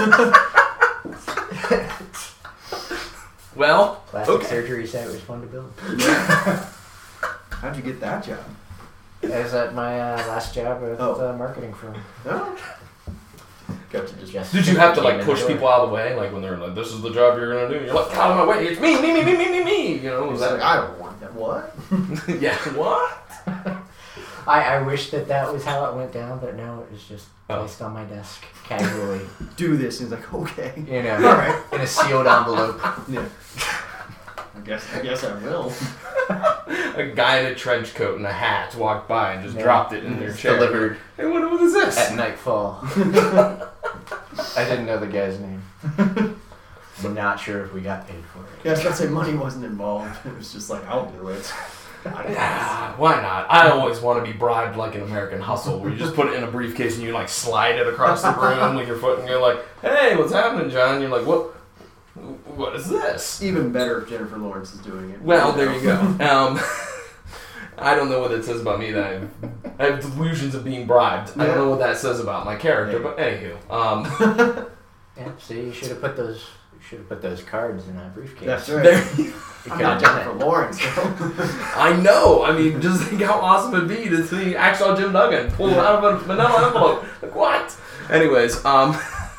well, Plastic okay. surgery said it was fun to build. How'd you get that job? I was at my uh, last job at Oh. the marketing firm. Oh. Got to just... Just Did you have to came like in push the door. people out of the way, like when they're like, "This is the job you're gonna do"? You're like, "Get out of my way! It's me, me, me, me, me, me, me!" You know? Was It's like, that? I don't want that. What? Yeah. What? I, I wish that that was how it went down, but no, it was just Oh. placed on my desk casually. Do this. And he's like, okay. You know, All right. in a sealed envelope. Yeah. I guess I guess I will. A guy in a trench coat and a hat walked by and just Yeah. dropped it in their It's chair. delivered Hey, what, what is this? at nightfall. I didn't know the guy's name. I'm not sure if we got paid for it. Yeah, I was about to say money wasn't involved. It was just like, I'll do it. Nah, why not? I always want to be bribed like an American Hustle, where you just put it in a briefcase and you like slide it across the room with your foot, and you're like, "Hey, what's happening, John?" And you're like, "What? What is this?" Even better if Jennifer Lawrence is doing it. Well, there you go. Um, I don't know what it says about me that I've, I have delusions of being bribed. I don't know what that says about my character, but anywho. Um, Yeah, see, you should have put those. You should have put those cards in a briefcase. That's right. there, You I'm could not have done Jennifer it. Lawrence. I know. I mean, just think how awesome it'd be to see actual Jim Duggan pull it out of a manila envelope. Like, what? Anyways, um...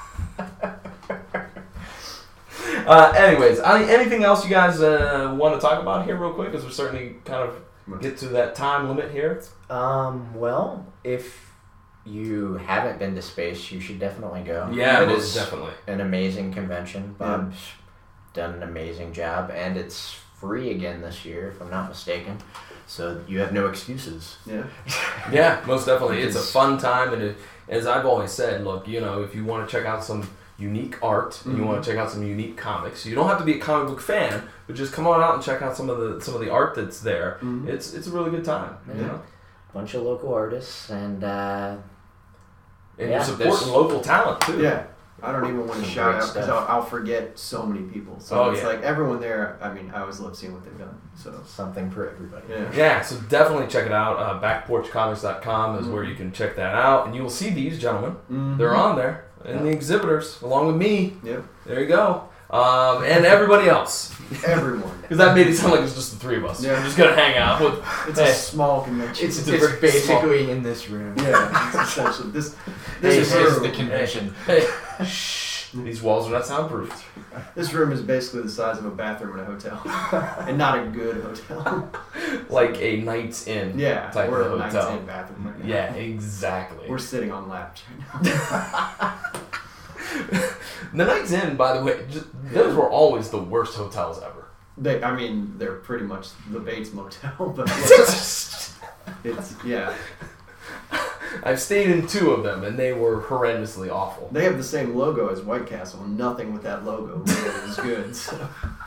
uh, anyways, I, anything else you guys uh, want to talk about here real quick? Because we're starting to kind of get to that time limit here. Um, well, if you haven't been to space, you should definitely go. Yeah, it most is definitely. an amazing convention. Bob's done an amazing job, and it's free again this year, if I'm not mistaken. So you have no excuses. Yeah. Yeah, most definitely. It's a Because- fun time, and it, as I've always said, look, you know, if you want to check out some unique art and you want to check out some unique comics, you don't have to be a comic book fan, but just come on out and check out some of the some of the art that's there. Mhm. It's it's a really good time, you Yeah. know. Bunch of local artists, and uh, And Yeah, you're supporting there's- local talent too. Yeah. I don't even want to Some shout great out because stuff. I'll, I'll forget so many people. So Oh, it's yeah. like everyone there, I mean, I always love seeing what they've done. So, something for everybody. yeah. Yeah, so definitely check it out. Uh, back porch comics dot com is Mhm. where you can check that out, and you will see these gentlemen. Mhm. They're on there, and the exhibitors, along with me. Yep. There you go. Um, and everybody else. Everyone. Because that made it sound like it's just the three of us. Yeah. We're just going to hang out with... It's Hey. a small convention. It's, It's it's, a very basically in this room. yeah, it's essentially this. This This is is true. the convention. Hey, shh. These walls are not soundproof. This room is basically the size of a bathroom in a hotel, and not a good hotel. Like a Night's Inn Yeah, type we're of a hotel. nineteen bathroom right now. Yeah, exactly. We're sitting on laps right now. The Night's Inn, by the way, just, those were always the worst hotels ever. They, I mean, they're pretty much the Bates Motel, but it's, it's yeah. I've stayed in two of them, and they were horrendously awful. They have the same logo as White Castle, and nothing with that logo really is good. So.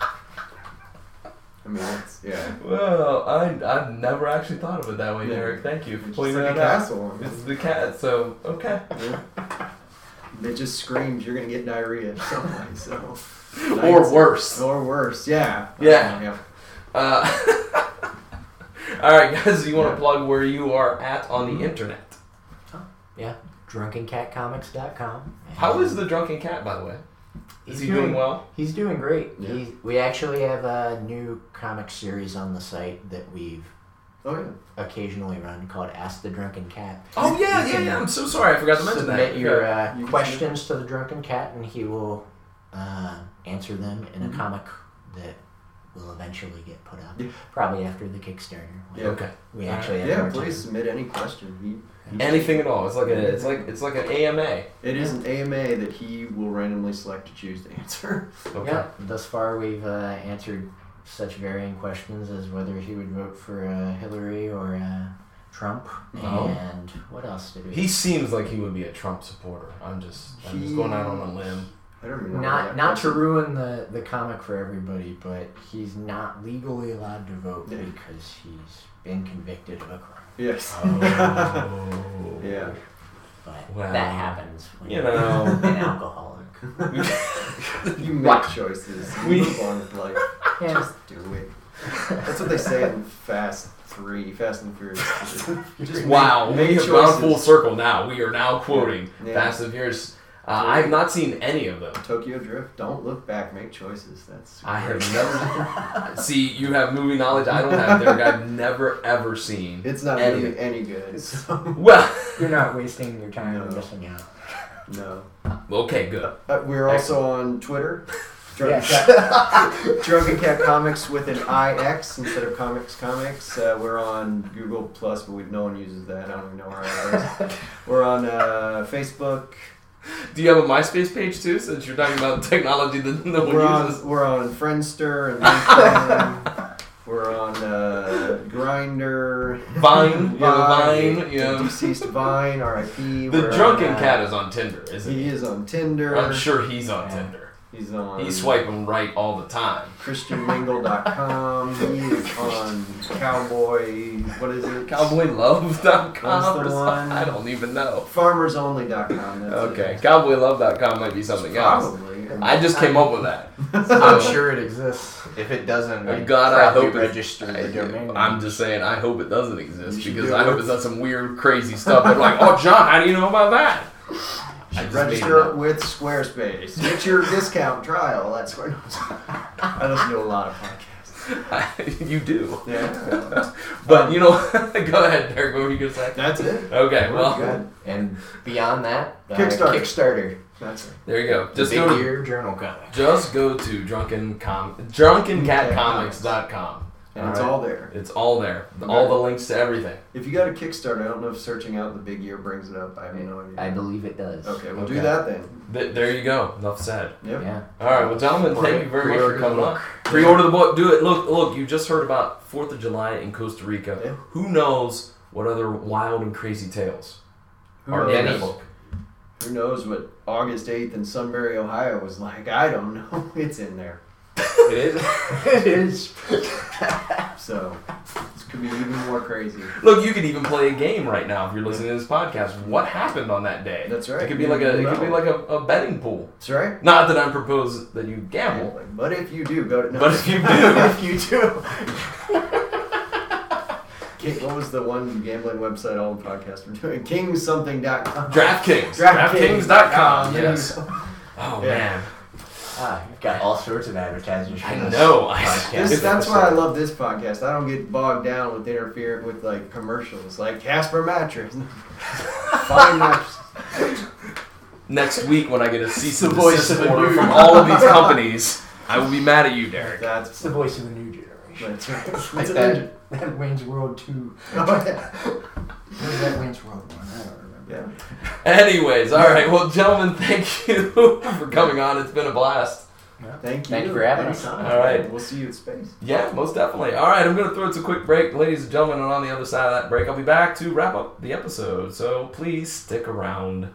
I mean, it's, yeah. Well, I, I've never actually thought of it that way, Yeah. Derek. Thank you for It's pointing like that a out. castle. It's the cat, so, okay. Yeah. They just screamed, you're going to get diarrhea some way, so. Or Nice. worse. Or worse, yeah. Yeah. Uh, yeah. Uh, all right, guys, you want to Yeah. plug where you are at on the internet? Yeah, drunken cat comics dot com. How is the Drunken Cat, by the way? Is He's he doing well? He's doing great. Yeah. He's, we actually have a new comic series on the site that we've Oh, yeah. occasionally run called Ask the Drunken Cat. Oh, yeah, You yeah, can yeah. I'm so sorry. I forgot to mention Submit that. your Yeah. uh, You can questions to the Drunken Cat, and he will uh, answer them in a Mhm. comic that will eventually get put out. Yeah. Probably after the Kickstarter. Yeah. Okay. We All actually have Yeah, more please time. submit any question. He, he- Anything at all. It's like a, it's like, it's like an A M A. It is an A M A that he will randomly select to choose to answer. Okay. Yeah, thus far we've uh, answered such varying questions as whether he would vote for uh, Hillary or uh, Trump, Oh. and what else did we? He seems like he would be a Trump supporter. I'm just, I'm just going out on a limb. I don't even know. not that not to question. ruin the, the comic for everybody, but he's not legally allowed to vote Yeah. because he's been convicted of a crime. Yes. Oh. Yeah. But Well, that happens when you you're know. an alcoholic. You make choices. You We- move on with life. Yeah. Just do it. That's what they say in Fast Three, Fast and Furious. Just Wow, make, we make have gone choices. full circle now. We are now quoting Yeah. Fast and Furious. Uh, I have not seen any of them. Tokyo Drift. Don't look back. Make choices. That's. I have great. never. See, you have movie knowledge I don't have, Derek. I've never ever seen. It's not any. really any good. So. Well, You're not wasting your time No. missing out. No. okay, good. Uh, we're also on Twitter. Drunken, Yes. Cat, Drunken Cat Comics with an I X instead of Comics Comics. Uh, we're on Google Plus, but we, no one uses that. I don't even know where I is. We're on uh, Facebook. Do you have a MySpace page too? Since you're talking about technology that no one We're on uses. we're on Friendster and LinkedIn. We're on uh, Grindr. Vine. You have a Vine. You the have- deceased Vine. R I P. The We're Drunken on, uh, Cat is on Tinder, isn't He he? is on Tinder. I'm sure he's on Yeah. Tinder. He's on. He's swiping right all the time. Christian Mingle dot com. He is on Cowboy. What is it? Cowboy Love dot com. That's the one. I don't even know. Farmers Only dot com. That's Okay, it. Cowboy Love dot com might be something else. Probably. I just came up with that. I'm sure it exists. If it doesn't, Oh, I'd God, I probably hope it- register the I, domain. I'm just saying, I hope it doesn't exist You should because do I hope it. it's not some weird, crazy stuff. They're like, oh, John, how do you know about that? I just made it Register up. with Squarespace. Get your discount trial at Squarespace. I listen to a lot of podcasts. You do. Yeah. But, you know, go ahead, Derek, what were you going to say? That's it. Okay, We're well, good. And beyond that, uh, Kickstarter. Kickstarter. That's it. there you go. The Just Big go to, Year Journal Comic. just go to drunken com- drunken cat comics dot com. And it's right? all there. It's all there. All the links to everything. If you got a Kickstarter, I don't know if searching out the big year brings it up. I have no idea. I believe it does. Okay, we'll Okay. do that then. Th- there you go. Enough said. Yep. Yeah. All right, well, gentlemen, thank you very much for Pre-order the coming up. book. Pre-order the book. Do it. Look, look. You just heard about Fourth of July in Costa Rica. Yeah. Who knows what other wild and crazy tales Who are in knows? that book? Who knows what August eighth in Sunbury, Ohio was like? I don't know. It's in there. It is. It is. So, this could be even more crazy. Look, you could even play a game right now if you're listening to this podcast. What happened on that day? That's right. It could be like a. It You could be know. like a, a betting pool. That's right. Not that I propose that you gamble, But if you do, go to. No. but if you do, if you do. King, what was the one gambling website all the podcasts were doing? king something dot com. DraftKings. DraftKings DraftKings dot com. There you Yes. go. Oh Yeah. man. Ah, you've got all sorts of advertisers. for I this know. I- podcast. This, that's why I love this podcast. I don't get bogged down with interfering with like commercials, like Casper mattress. Fine mattress. next week when I get a cease The and voice desist of a order new- from all of these companies, I will be mad at you, Derek. That's It's the voice of the new generation. That's right. Like It's a that, ninja. that Wayne's World two. Oh, yeah. What was that Wayne's World one? I don't remember. Yeah. Anyways, all right. Well, gentlemen, thank you for coming on. It's been a blast. Thank you. Thank you for having us. Anytime. All right. We'll see you at Space. Yeah, most definitely. All right, I'm going to throw it to a quick break, ladies and gentlemen, and on the other side of that break, I'll be back to wrap up the episode. So please stick around.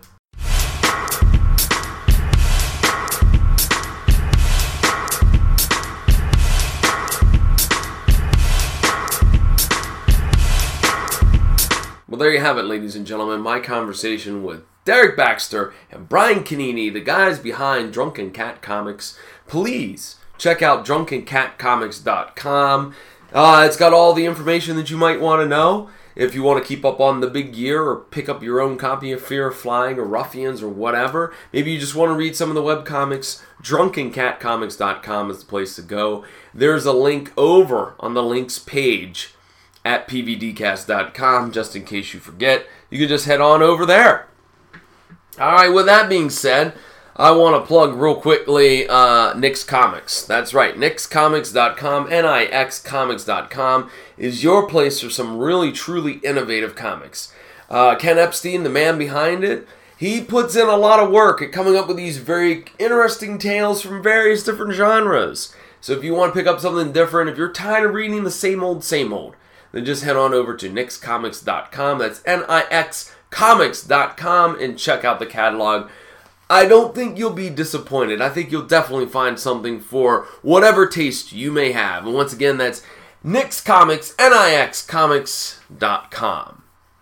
Well, there you have it, ladies and gentlemen. My conversation with Derek Baxter and Brian Canini, the guys behind Drunken Cat Comics. Please check out drunken cat comics dot com. Uh, it's got all the information that you might want to know. If you want to keep up on the big year or pick up your own copy of Fear of Flying or Ruffians or whatever, maybe you just want to read some of the webcomics, drunken cat comics dot com is the place to go. There's a link over on the links page at p v d cast dot com, just in case you forget. You can just head on over there. Alright, with that being said, I want to plug real quickly uh, Nix Comics. That's right, nix comics dot com, N I X comics dot com is your place for some really, truly innovative comics. Uh, Ken Epstein, the man behind it, he puts in a lot of work at coming up with these very interesting tales from various different genres. So if you want to pick up something different, if you're tired of reading the same old, same old, then just head on over to nix comics dot com. That's N I X comics dot com and check out the catalog. I don't think you'll be disappointed. I think you'll definitely find something for whatever taste you may have. And once again, that's Nix Comics, N I X comics dot com.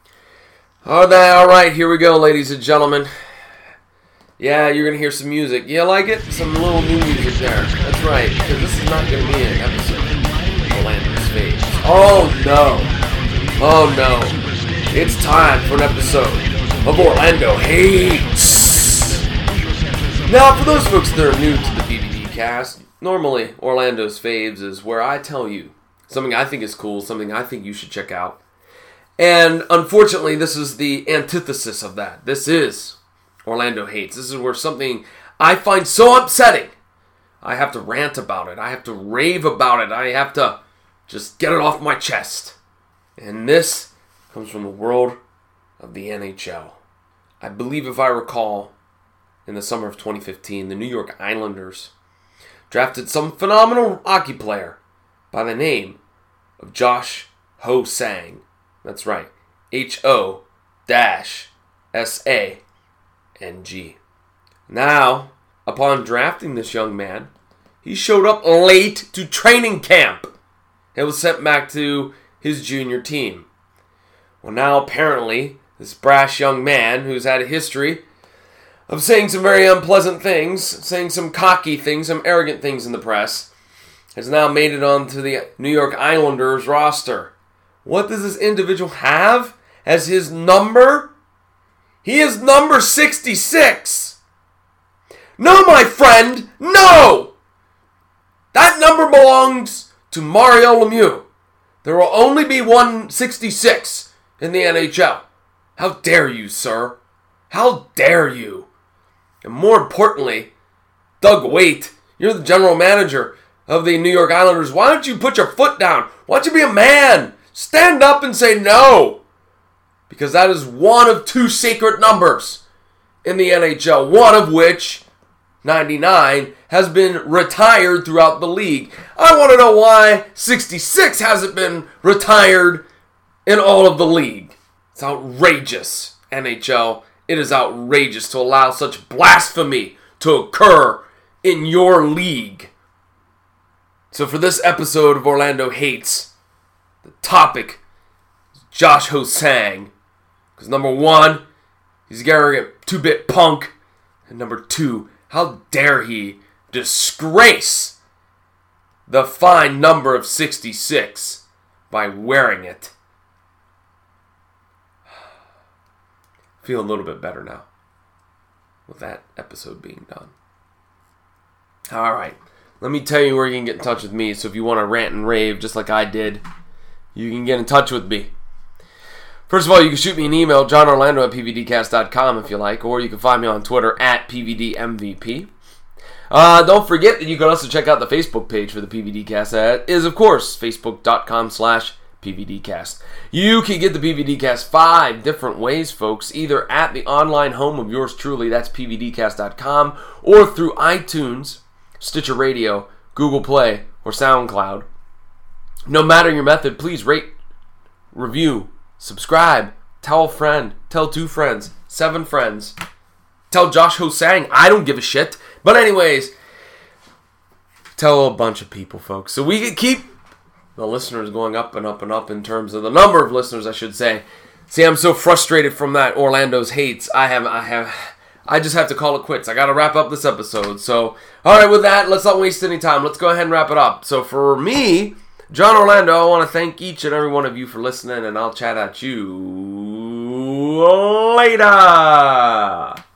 All right, here we go, ladies and gentlemen. Yeah, you're going to hear some music. You like it? Some little new music there. That's right, because this is not going to be an episode of Orlando's Faves. Oh, no. Oh, no. It's time for an episode of Orlando Hates. Now, for those folks that are new to the P V D cast, normally Orlando's Faves is where I tell you something I think is cool, something I think you should check out. And unfortunately, this is the antithesis of that. This is Orlando Hates. This is where something I find so upsetting, I have to rant about it. I have to rave about it. I have to just get it off my chest. And this comes from the world of the N H L. I believe, if I recall, in the summer of twenty fifteen, the New York Islanders drafted some phenomenal hockey player by the name of Josh Ho-Sang. That's right, H O S A N G. Now, upon drafting this young man, he showed up late to training camp and was sent back to his junior team. Well, now apparently, this brash young man who's had a history of saying some very unpleasant things, saying some cocky things, some arrogant things in the press, has now made it onto the New York Islanders roster. What does this individual have as his number? He is number sixty-six. No, my friend, no! That number belongs to Mario Lemieux. There will only be one sixty-six in the N H L. How dare you, sir? How dare you? And more importantly, Doug Waite, you're the general manager of the New York Islanders. Why don't you put your foot down? Why don't you be a man? Stand up and say no. Because that is one of two sacred numbers in the N H L. One of which, ninety-nine, has been retired throughout the league. I want to know why sixty-six hasn't been retired in all of the league. It's outrageous, N H L. It is outrageous to allow such blasphemy to occur in your league. So for this episode of Orlando Hates, the topic is Josh Ho-Sang. Because number one, he's an arrogant two-bit punk. And number two, how dare he disgrace the fine number of sixty-six by wearing it. Feel a little bit better now with that episode being done. All right, let me tell you where you can get in touch with me. So if you want to rant and rave just like I did, you can get in touch with me. First of all, you can shoot me an email, john orlando at p v d cast dot com if you like, or you can find me on Twitter at p v d m v p. Uh, don't forget that you can also check out the Facebook page for the PVDcast. That is, of course, facebook.com slash PVDcast. You can get the PVDcast five different ways, folks, either at the online home of yours truly, that's p v d cast dot com, or through iTunes, Stitcher Radio, Google Play, or SoundCloud. No matter your method, please rate, review, subscribe, tell a friend, tell two friends, seven friends, tell Josh Hosang, I don't give a shit. But anyways, tell a bunch of people, folks, so we can keep the listeners going up and up and up in terms of the number of listeners, I should say. See, I'm so frustrated from that Orlando's hates. I have, I have, I just have to call it quits. I got to wrap up this episode. So, all right, with that, let's not waste any time. Let's go ahead and wrap it up. So, for me, John Orlando, I want to thank each and every one of you for listening, and I'll chat at you later.